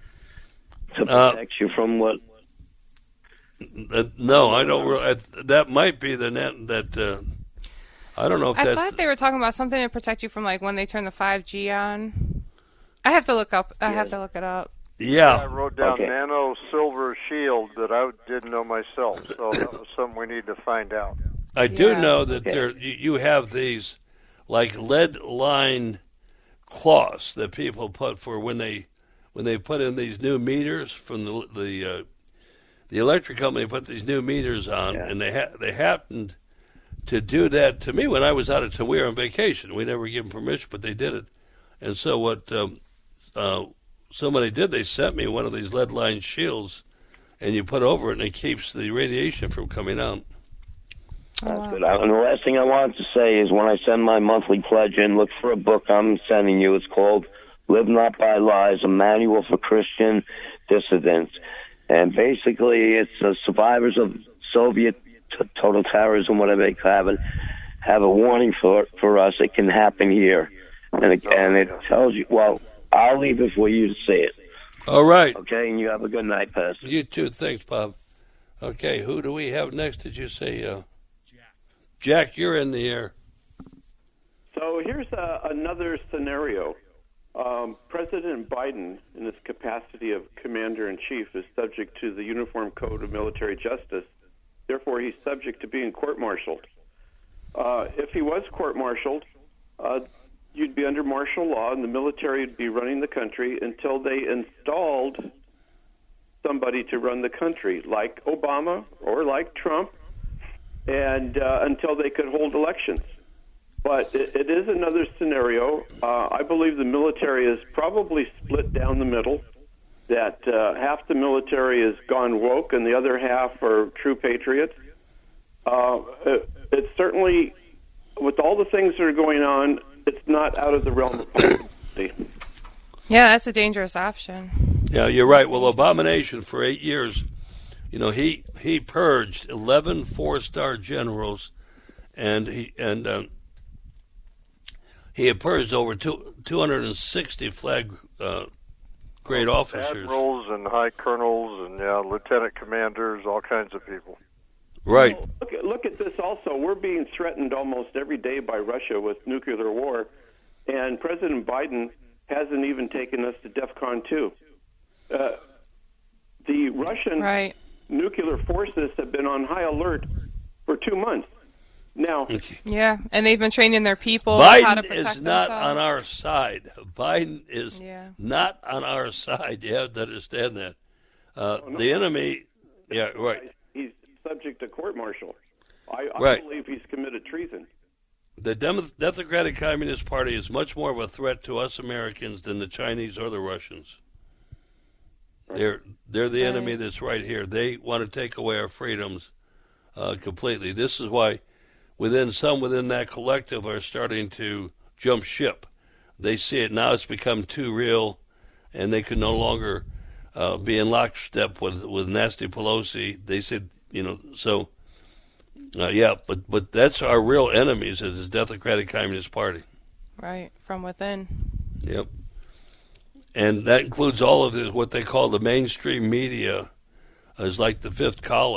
To protect uh, you from what? Uh, no, I don't. Really, I, that might be the net that. Uh, I don't know if I that's. thought they were talking about something to protect you from like when they turn the five G on. I have to look up. I yeah. have to look it up. Yeah. I wrote down okay. nano silver shield that I didn't know myself, so that was something we need to find out. I do yeah. know that okay. there you, you have these like lead line cloths that people put for when they when they put in these new meters from the the uh, the electric company put these new meters on, yeah. and they ha- they happened to do that to me when I was out of we were on vacation. We never gave them permission, but they did it. And so what um, uh, somebody did, they sent me one of these lead line shields, and you put over it, and it keeps the radiation from coming out. That's good. And the last thing I wanted to say is when I send my monthly pledge in, look for a book I'm sending you. It's called Live Not by Lies, a Manual for Christian Dissidents. And basically it's uh, survivors of Soviet t- totalitarianism, whatever they have it, have a warning for for us. It can happen here. And it, and it tells you, well, I'll leave it for you to see it. All right. Okay, and you have a good night, Pastor. You too. Thanks, Bob. Okay, who do we have next? Did you say? Uh, Jack. Jack, you're in the air. So here's uh, another scenario. Um, President Biden, in his capacity of commander-in-chief, is subject to the Uniform Code of Military Justice. Therefore, he's subject to being court-martialed. Uh, if he was court-martialed, uh, you'd be under martial law, and the military would be running the country until they installed somebody to run the country, like Obama or like Trump, and uh, until they could hold elections. But it, it is another scenario. Uh, I believe the military is probably split down the middle, that uh, half the military has gone woke and the other half are true patriots. Uh, it, it's certainly, with all the things that are going on, it's not out of the realm of possibility. Yeah, that's a dangerous option. Yeah, you're right. Well, Abomination, for eight years, you know, he he purged eleven four-star generals, and he and um, he had purged over two, two hundred sixty flag uh, grade well, officers. Admirals and high colonels and yeah, lieutenant commanders, all kinds of people. Right. Well, look, at, look at this also. We're being threatened almost every day by Russia with nuclear war, and President Biden hasn't even taken us to DEFCON two. Uh, the Russian right. nuclear forces have been on high alert for two months. Now, yeah, and they've been training their people how to Biden protect is not themselves. on our side. Biden is yeah. not on our side. You have to understand that. Uh, oh, no, the enemy, yeah, right. He's subject to court-martial. I, I right. believe he's committed treason. The Dem- Democratic Communist Party is much more of a threat to us Americans than the Chinese or the Russians. Right. They're they're the right. enemy that's right here. They want to take away our freedoms uh, completely. This is why within some within that collective are starting to jump ship. They see it now. It's become too real, and they can no longer uh, be in lockstep with with Nancy Pelosi. They said, you know, so. Uh, yeah, but but that's our real enemies is the Democratic Communist Party. Right, from within. Yep. And that includes all of the, what they call the mainstream media, is like the fifth column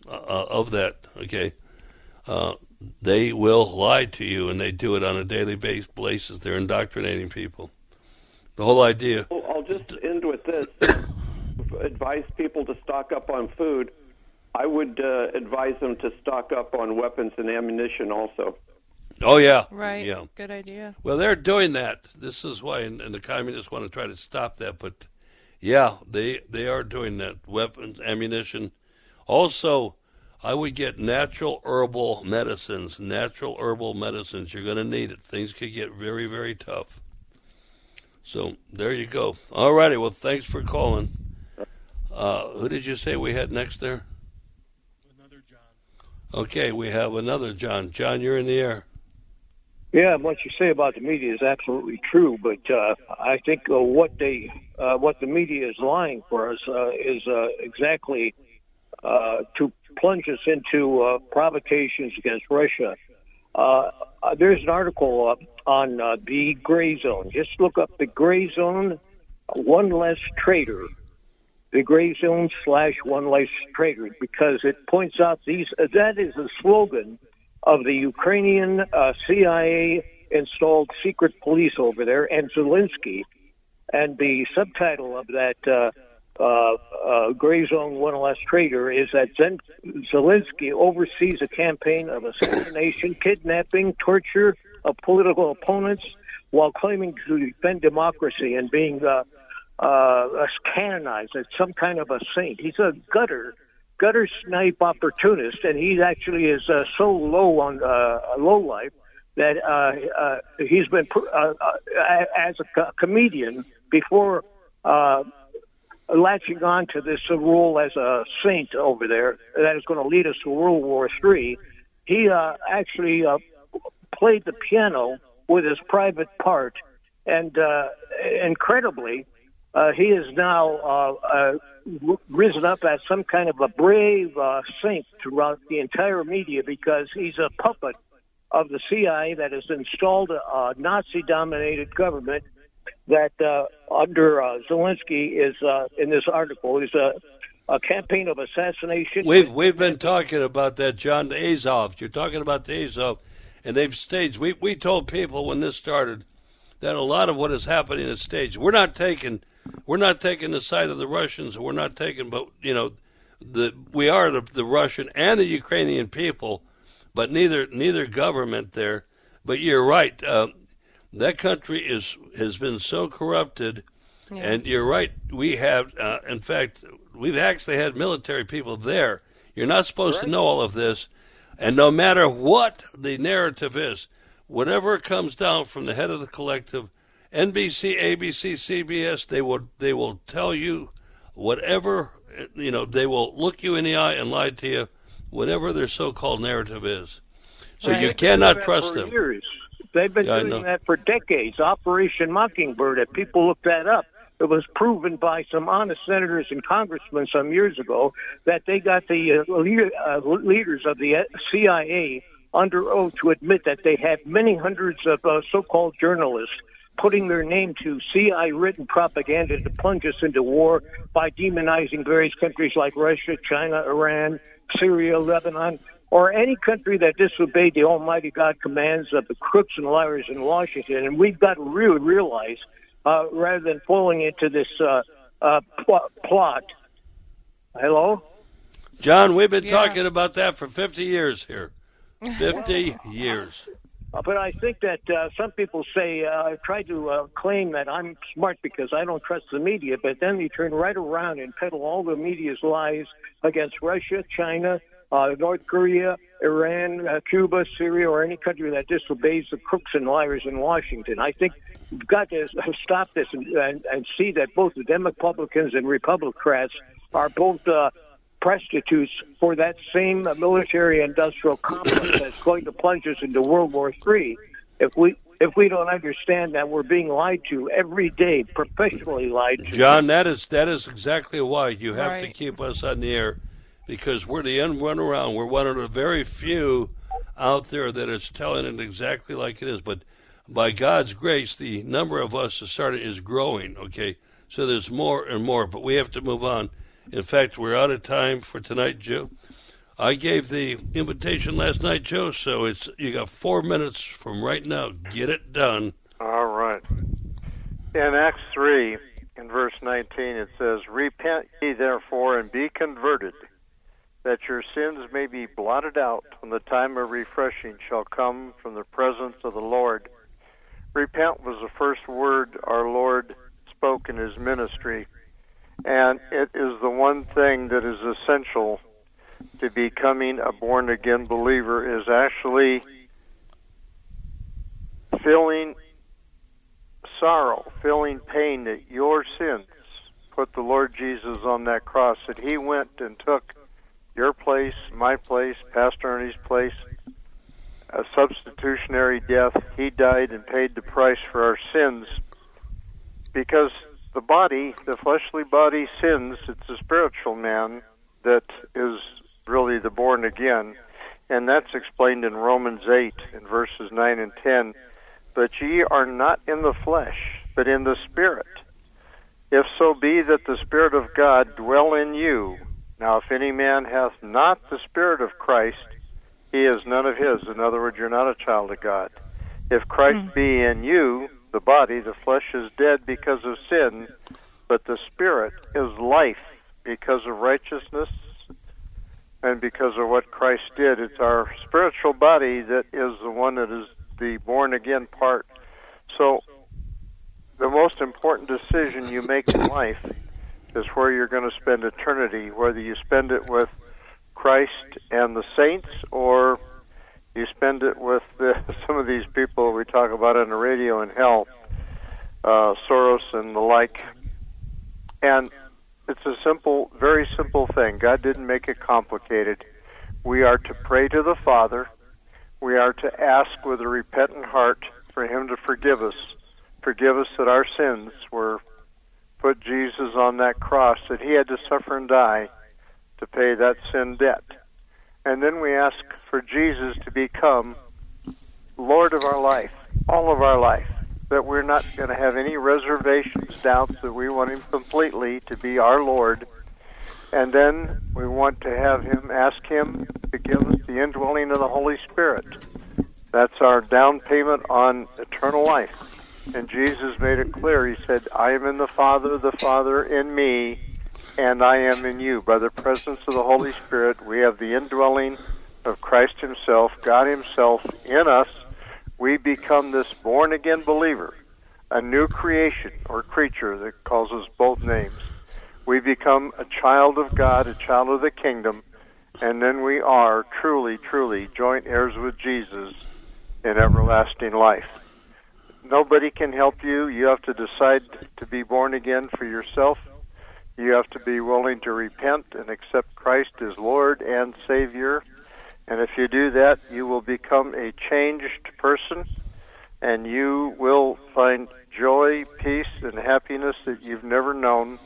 uh, of that, okay, uh, they will lie to you, and they do it on a daily basis. They're indoctrinating people. The whole idea. Well, I'll just end with this. Advise people to stock up on food. I would uh, advise them to stock up on weapons and ammunition also. Oh, yeah. Right. Yeah. Good idea. Well, they're doing that. This is why, and, and the communists want to try to stop that. But, yeah, they they are doing that. Weapons, ammunition. Also, I would get natural herbal medicines. Natural herbal medicines. You're going to need it. Things could get very, very tough. So, there you go. All righty. Well, thanks for calling. Uh, who did you say we had next there? Another John. Okay, we have another John. John, you're in the air. Yeah, what you say about the media is absolutely true, but uh, I think uh, what they, uh, what the media is lying for us uh, is uh, exactly uh, to plunge us into uh, provocations against Russia. Uh, uh, there's an article uh, on uh, the gray zone. Just look up the gray zone, one less traitor. The gray zone slash one less traitor, because it points out these. Uh, that is the slogan of the Ukrainian uh, C I A installed secret police over there, and Zelensky. And the subtitle of that uh, uh, uh, gray zone one less traitor is that Zen- Zelensky oversees a campaign of assassination, kidnapping, torture of political opponents, while claiming to defend democracy and being uh, uh, canonized as some kind of a saint. He's a gutter. gutter snipe opportunist, and he actually is uh, so low on uh, low life that uh, uh, he's been uh, uh, as a co- comedian before uh, latching on to this uh, role as a saint over there that is going to lead us to World War Three. He uh, actually uh, played the piano with his private part, and uh, incredibly, uh, he is now uh, uh, risen up as some kind of a brave uh, saint throughout the entire media, because he's a puppet of the C I A that has installed a Nazi-dominated government that uh, under uh, Zelensky is, uh, in this article, is a, a campaign of assassination. We've we've been talking about that, John, the Azov. You're talking about the Azov, and they've staged. We we told people when this started that a lot of what is happening is staged. We're not taking we're not taking the side of the Russians. We're not taking, but you know, the we are the, the Russian and the Ukrainian people, but neither neither government there. But you're right. Uh, that country is has been so corrupted, yeah. And you're right. We have, uh, in fact, we've actually had military people there. You're not supposed right. to know all of this, and no matter what the narrative is, whatever comes down from the head of the collective, N B C, A B C, C B S, they will they will tell you whatever, you know, they will look you in the eye and lie to you, whatever their so-called narrative is. So right. you cannot trust them. Years. They've been yeah, doing that for decades. Operation Mockingbird, if people look that up, it was proven by some honest senators and congressmen some years ago that they got the uh, leader, uh, leaders of the C I A under oath to admit that they had many hundreds of uh, so-called journalists putting their name to C I A-written propaganda to plunge us into war by demonizing various countries like Russia, China, Iran, Syria, Lebanon, or any country that disobeyed the almighty God commands of the crooks and liars in Washington. And we've got to really realize, uh, rather than falling into this uh, uh, pl- plot. Hello? John, we've been yeah. talking about that for fifty years here. fifty years. But I think that uh, some people say, uh, I try to uh, claim that I'm smart because I don't trust the media, but then they turn right around and peddle all the media's lies against Russia, China, uh, North Korea, Iran, uh, Cuba, Syria, or any country that disobeys the crooks and liars in Washington. I think we've got to stop this and, and, and see that both the Democrats and Republicans are both uh, prostitutes for that same military-industrial complex that's going to plunge us into World War Three. If we if we don't understand that we're being lied to every day, professionally lied to. John, that is that is exactly why you have right. to keep us on the air, because we're the end run around. We're one of the very few out there that is telling it exactly like it is. But by God's grace, the number of us that started is growing. Okay, so there's more and more, but we have to move on. In fact, we're out of time for tonight, Joe. I gave the invitation last night, Joe, so it's you got four minutes from right now. Get it done. All right. In Acts three, in verse nineteen, it says, "Repent ye therefore and be converted, that your sins may be blotted out when the time of refreshing shall come from the presence of the Lord." Repent was the first word our Lord spoke in his ministry, and it is the one thing that is essential to becoming a born-again believer, is actually feeling sorrow, feeling pain that your sins put the Lord Jesus on that cross, that he went and took your place, my place, Pastor Ernie's place, a substitutionary death. He died and paid the price for our sins, because the body, the fleshly body sins. It's the spiritual man that is really the born again, and that's explained in Romans eight in verses nine and ten. "But ye are not in the flesh, but in the Spirit, if so be that the Spirit of God dwell in you. Now if any man hath not the Spirit of Christ, he is none of his." In other words, you're not a child of God. "If Christ mm. be in you, the body, the flesh is dead because of sin, but the Spirit is life because of righteousness and because of what Christ did." It's our spiritual body that is the one that is the born-again part. So the most important decision you make in life is where you're going to spend eternity, whether you spend it with Christ and the saints, or you spend it with the, some of these people we talk about on the radio in hell, uh, Soros and the like. And it's a simple, very simple thing. God didn't make it complicated. We are to pray to the Father. We are to ask with a repentant heart for him to forgive us. Forgive us that our sins were put Jesus on that cross, that he had to suffer and die to pay that sin debt. And then we ask for Jesus to become Lord of our life, all of our life, that we're not going to have any reservations, doubts, that we want him completely to be our Lord. And then we want to have him, ask him to give us the indwelling of the Holy Spirit. That's our down payment on eternal life. And Jesus made it clear. He said, "I am in the Father, the Father in me, and I am in you." By the presence of the Holy Spirit, we have the indwelling of Christ himself, God himself in us. We become this born-again believer, a new creation or creature that calls us both names. We become a child of God, a child of the kingdom, and then we are truly, truly joint heirs with Jesus in everlasting life. Nobody can help you. You have to decide to be born again for yourself. You have to be willing to repent and accept Christ as Lord and Savior. And if you do that, you will become a changed person, and you will find joy, peace, and happiness that you've never known.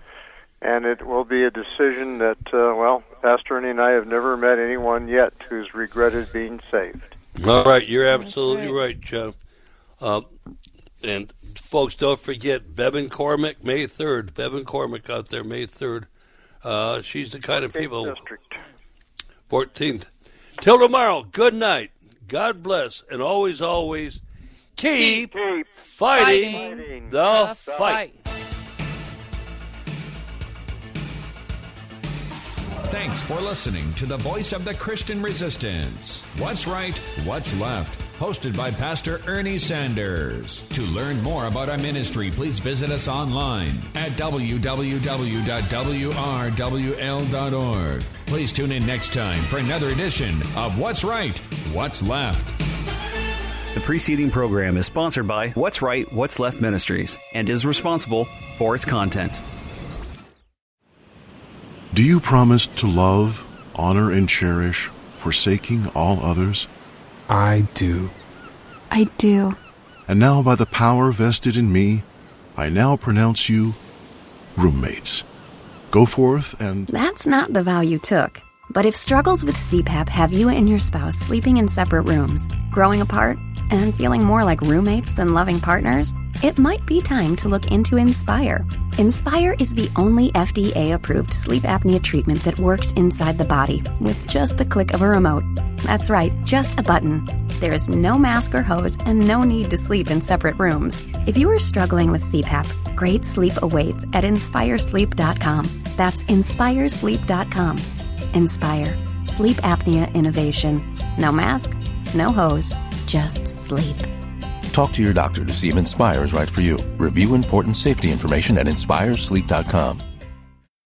And it will be a decision that, uh, well, Pastor Ernie and I have never met anyone yet who's regretted being saved. All right, you're absolutely right, Joe. Uh, and folks, don't forget Bevan Cormack, May third. Bevan Cormack out there, May third. Uh, she's the kind of people. District. fourteenth. Till tomorrow, good night. God bless, and always, always keep, keep fighting, fighting the, the fight. fight. Thanks for listening to the Voice of the Christian Resistance. What's Right, What's Left? Hosted by Pastor Ernie Sanders. To learn more about our ministry, please visit us online at w w w dot w r w l dot org. Please tune in next time for another edition of What's Right, What's Left. The preceding program is sponsored by What's Right, What's Left Ministries and is responsible for its content. Do you promise to love, honor, and cherish, forsaking all others? I do. I do. And now, by the power vested in me, I now pronounce you roommates. Go forth and... That's not the vow you took. But if struggles with C PAP have you and your spouse sleeping in separate rooms, growing apart, and feeling more like roommates than loving partners, it might be time to look into Inspire. Inspire is the only F D A-approved sleep apnea treatment that works inside the body with just the click of a remote. That's right, just a button. There is no mask or hose and no need to sleep in separate rooms. If you are struggling with C PAP, great sleep awaits at inspire sleep dot com. That's inspire sleep dot com. Inspire. Sleep apnea innovation. No mask, no hose, just sleep. Talk to your doctor to see if Inspire is right for you. Review important safety information at inspire sleep dot com.